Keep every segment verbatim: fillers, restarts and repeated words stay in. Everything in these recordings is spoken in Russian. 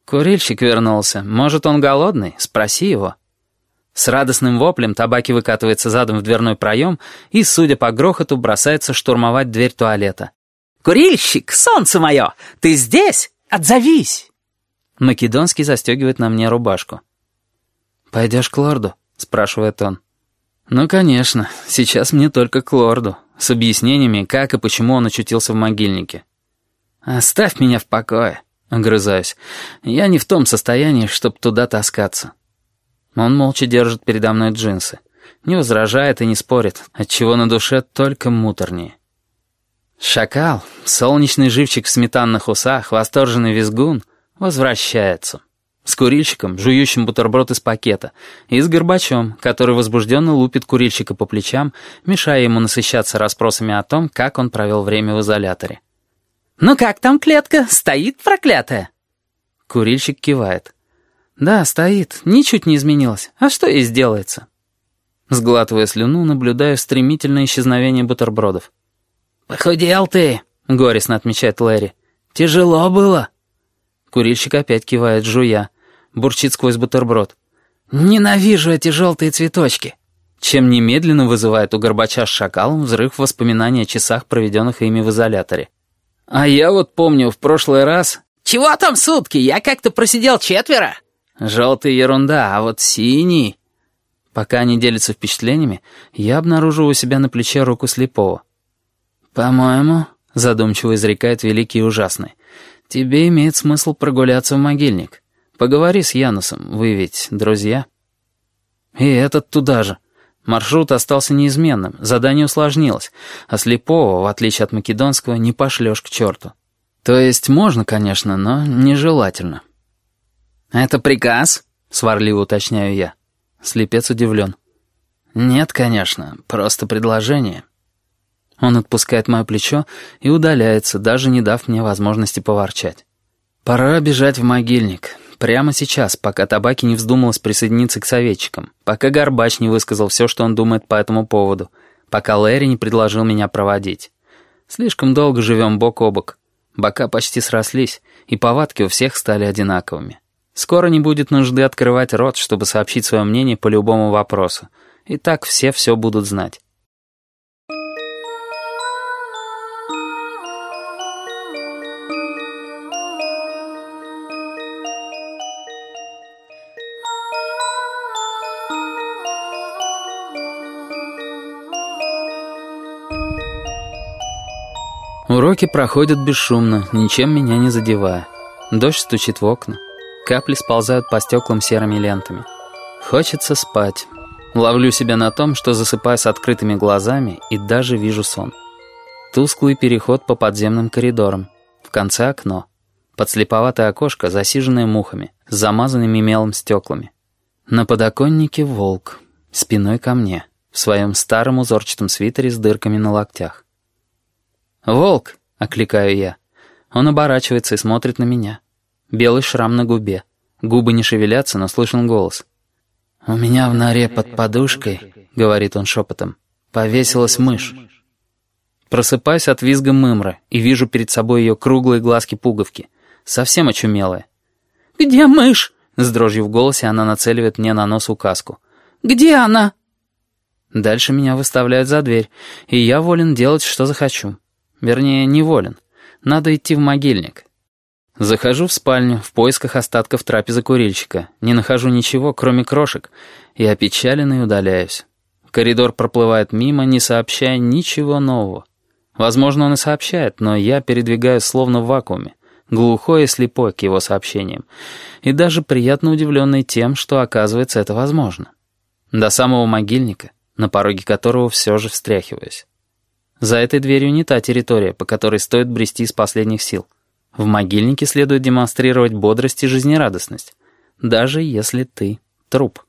Курильщик вернулся. Может, он голодный? Спроси его. С радостным воплем Табаки выкатывается задом в дверной проем и, судя по грохоту, бросается штурмовать дверь туалета. «Курильщик, солнце мое! Ты здесь? Отзовись!» Македонский застегивает на мне рубашку. «Пойдешь к лорду?» — спрашивает он. «Ну, конечно, сейчас мне только к лорду, с объяснениями, как и почему он очутился в могильнике». «Оставь меня в покое», — огрызаюсь. «Я не в том состоянии, чтобы туда таскаться». Он молча держит передо мной джинсы. Не возражает и не спорит, отчего на душе только муторнее. Шакал, солнечный живчик в сметанных усах, восторженный визгун, возвращается. С курильщиком, жующим бутерброд из пакета, и с Горбачом, который возбужденно лупит курильщика по плечам, мешая ему насыщаться расспросами о том, как он провел время в изоляторе. «Ну как там клетка? Стоит проклятая?» Курильщик кивает. «Да, стоит. Ничуть не изменилось. А что ей сделается?» Сглатывая слюну, наблюдаю стремительное исчезновение бутербродов. «Похудел ты», — горестно отмечает Лэри. «Тяжело было». Курильщик опять кивает, жуя. Бурчит сквозь бутерброд. «Ненавижу эти желтые цветочки». Чем немедленно вызывает у Горбача с Шакалом взрыв воспоминаний о часах, проведенных ими в изоляторе. «А я вот помню, в прошлый раз...» «Чего там сутки? Я как-то просидел четверо». «Желтый ерунда, а вот синий...» Пока они делятся впечатлениями, я обнаруживаю у себя на плече руку слепого. «По-моему, — задумчиво изрекает великий и ужасный, — тебе имеет смысл прогуляться в могильник. Поговори с Янусом, вы ведь друзья». И этот туда же. Маршрут остался неизменным, задание усложнилось, а слепого, в отличие от македонского, не пошлешь к черту. То есть можно, конечно, но нежелательно. «Это приказ?» — сварливо уточняю я. Слепец удивлен. «Нет, конечно, просто предложение». Он отпускает мое плечо и удаляется, даже не дав мне возможности поворчать. Пора бежать в могильник. Прямо сейчас, пока Табаки не вздумалась присоединиться к советчикам, пока Горбач не высказал все, что он думает по этому поводу, пока Лэри не предложил меня проводить. Слишком долго живем бок о бок. Бока почти срослись, и повадки у всех стали одинаковыми. Скоро не будет нужды открывать рот, чтобы сообщить свое мнение по любому вопросу. И так все все будут знать. Уроки проходят бесшумно, ничем меня не задевая. Дождь стучит в окна. Капли сползают по стеклам серыми лентами. Хочется спать. Ловлю себя на том, что засыпаю с открытыми глазами и даже вижу сон. Тусклый переход по подземным коридорам. В конце окно. Подслеповатое окошко, засиженное мухами, с замазанными мелом стеклами. На подоконнике волк, спиной ко мне, в своем старом узорчатом свитере с дырками на локтях. «Волк!» — окликаю я. Он оборачивается и смотрит на меня. Белый шрам на губе. Губы не шевелятся, но слышен голос. «У меня в норе под подушкой, — говорит он шепотом, — повесилась мышь». Просыпаюсь от визга мымры и вижу перед собой ее круглые глазки-пуговки. Совсем очумелые. «Где мышь?» — с дрожью в голосе она нацеливает мне на нос указку. «Где она?» Дальше меня выставляют за дверь, и я волен делать, что захочу. Вернее, не волен. Надо идти в могильник. Захожу в спальню в поисках остатков трапезы курильщика. Не нахожу ничего, кроме крошек, и опечаленный удаляюсь. Коридор проплывает мимо, не сообщая ничего нового. Возможно, он и сообщает, но я передвигаюсь словно в вакууме, глухой и слепой к его сообщениям, и даже приятно удивленный тем, что, оказывается, это возможно. До самого могильника, на пороге которого все же встряхиваюсь. За этой дверью не та территория, по которой стоит брести из последних сил. В могильнике следует демонстрировать бодрость и жизнерадостность, даже если ты труп.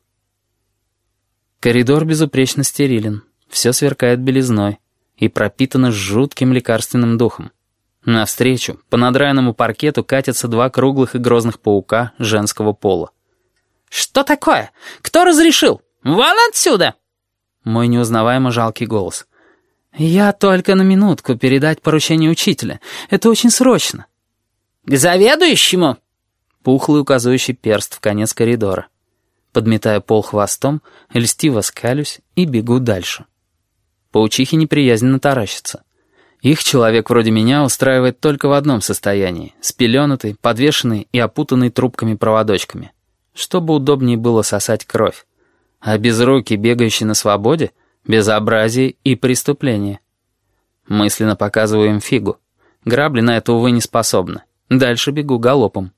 Коридор безупречно стерилен, все сверкает белизной и пропитано жутким лекарственным духом. Навстречу, по надраенному паркету катятся два круглых и грозных паука женского пола. «Что такое? Кто разрешил? Вон отсюда!» Мой неузнаваемо жалкий голос. «Я только на минутку передать поручение учителя. Это очень срочно». «К заведующему?» пухлый указывающий перст в конец коридора. Подметая пол хвостом, льстиво скалюсь и бегу дальше. Паучихи неприязненно таращатся. Их человек вроде меня устраивает только в одном состоянии — спеленатый, подвешенный и опутанный трубками-проводочками, чтобы удобнее было сосать кровь. А безрукий, бегающий на свободе — безобразие и преступление. Мысленно показываю им фигу. Грабли на это, увы, не способны. Дальше бегу галопом.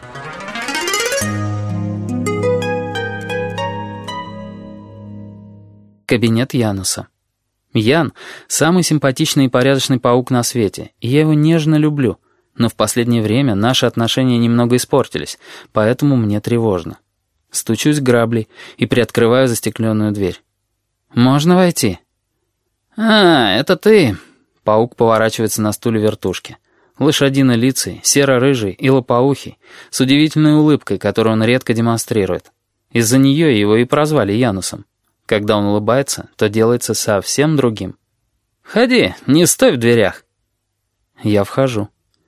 Кабинет Януса. Ян — самый симпатичный и порядочный паук на свете, и я его нежно люблю, но в последнее время наши отношения немного испортились, поэтому мне тревожно. Стучусь граблей и приоткрываю застекленную дверь. «Можно войти?» «А, это ты!» Паук поворачивается на стуле вертушки. Лошадино-лицый, серо-рыжий и лопоухий, с удивительной улыбкой, которую он редко демонстрирует. Из-за нее его и прозвали Янусом. Когда он улыбается, то делается совсем другим. «Входи, не стой в дверях». Я вхожу.